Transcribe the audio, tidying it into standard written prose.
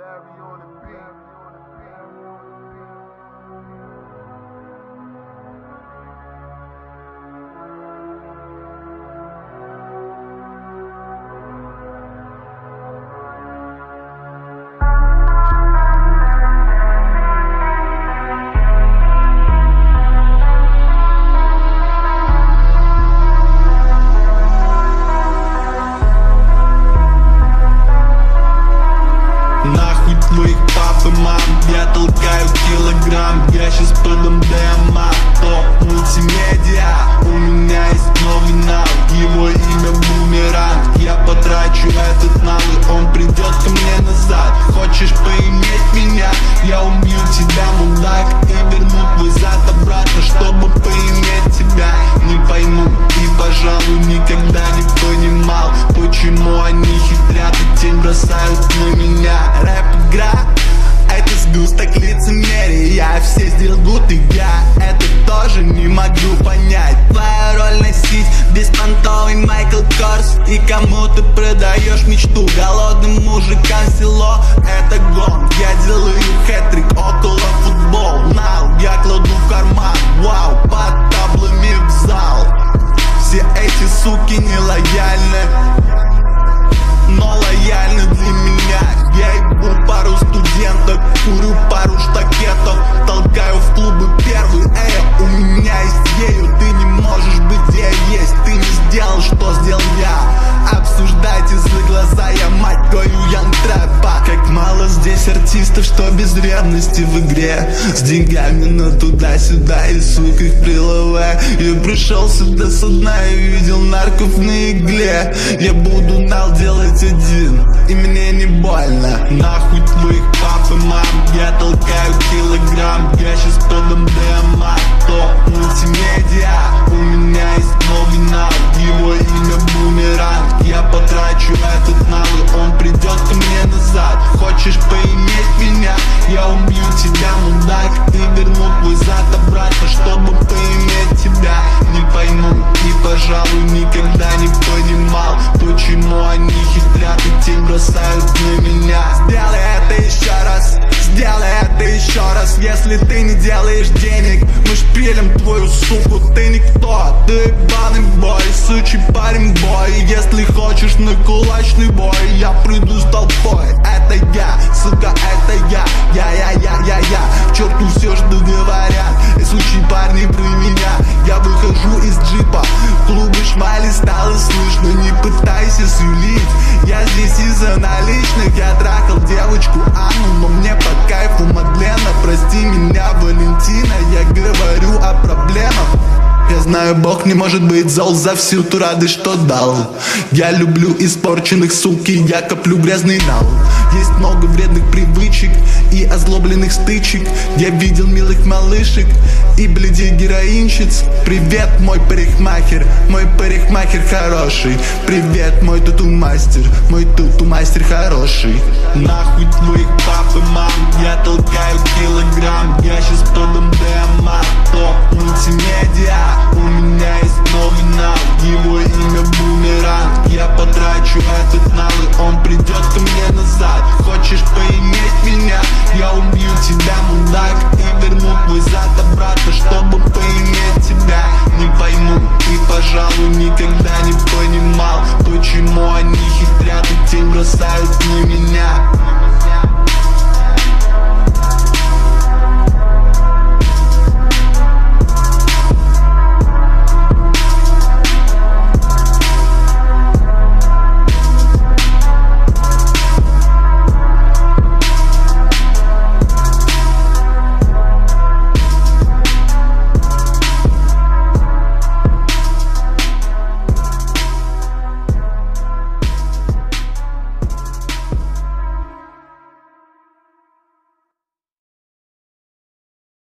Нахуй твоих пап и мам, я толкаю килограмм. Я щас подам ДМА, топ мультимедиа. У меня есть новый навык, его имя бумеранг. Я потрачу этот навык, он придет ко мне назад. Хочешь поиметь меня, я убью тебя, мудак, и верну твой зад обратно, чтобы поиметь тебя. Не пойму и, пожалуй, никогда не понимал, почему они хитрят и тень бросают на меня. Рэп-игра — это сгусток лицемерия. Все здесь лгут, и я это тоже не могу понять. Твоя роль носить беспонтовый Майкл Корс, и кому ты продаешь мечту? Голодным мужикам село — это гон. Я делаю хэт-трик, около футбол. Нау, я кладу в карман, вау, под таблами в зал. Все эти суки не лояльны, но лояльны для меня. Я ебу пару студенток, курю пару штакетов, толкаю в клубы первый. У меня есть ею, ты не можешь быть где я есть. Ты не сделал, что сделал я. Обсуждайте за глаза, я мать твою Young Trap. Как мало здесь артистов, что без ревности в игре. С деньгами, но туда-сюда, и сук их приловая. Я пришел сюда со дна и видел нарков на игле. Я буду нал делать один, и мне не больно. Нахуй твоих пап и мам, я толкаю килограмм. Я щас подам ДМА, топ мультимедиа. У меня есть новый навык, его имя бумеранг. Я потрачу этот навык, он придет ко мне назад. Хочешь поиметь меня, я убью тебя, мудак, и верну твой зад обратно, чтобы поиметь тебя. Не пойму и, пожалуй, никогда не понимал, почему они хитрят и тень бросают на меня. Сделай это еще раз, сделай это еще раз. Если ты не делаешь денег, мы шпилим твою суку. Ты никто, ты ебаный бой, сучий парень бой. Если хочешь на кулачный бой, я приду с толпой. Это я, сука, это я. К черту все, что говорят сучие парни про меня. Я выхожу из джипа, клубы шмали стало слышно. Не пытайся сюлить, я здесь из-за наличных. Я трахал девочку Анну, но мне по кайфу Мадлена. Прости меня, Валентина, я говорю о проблемах. Я знаю, Бог не может быть зол за всю ту радость, что дал. Я люблю испорченных, суки, я коплю грязный нал. Есть много вредных привычек и озлобленных стычек. Я видел милых малышек и бледей героинщиц. Привет, мой парикмахер хороший. Привет, мой тату-мастер хороший. Нахуй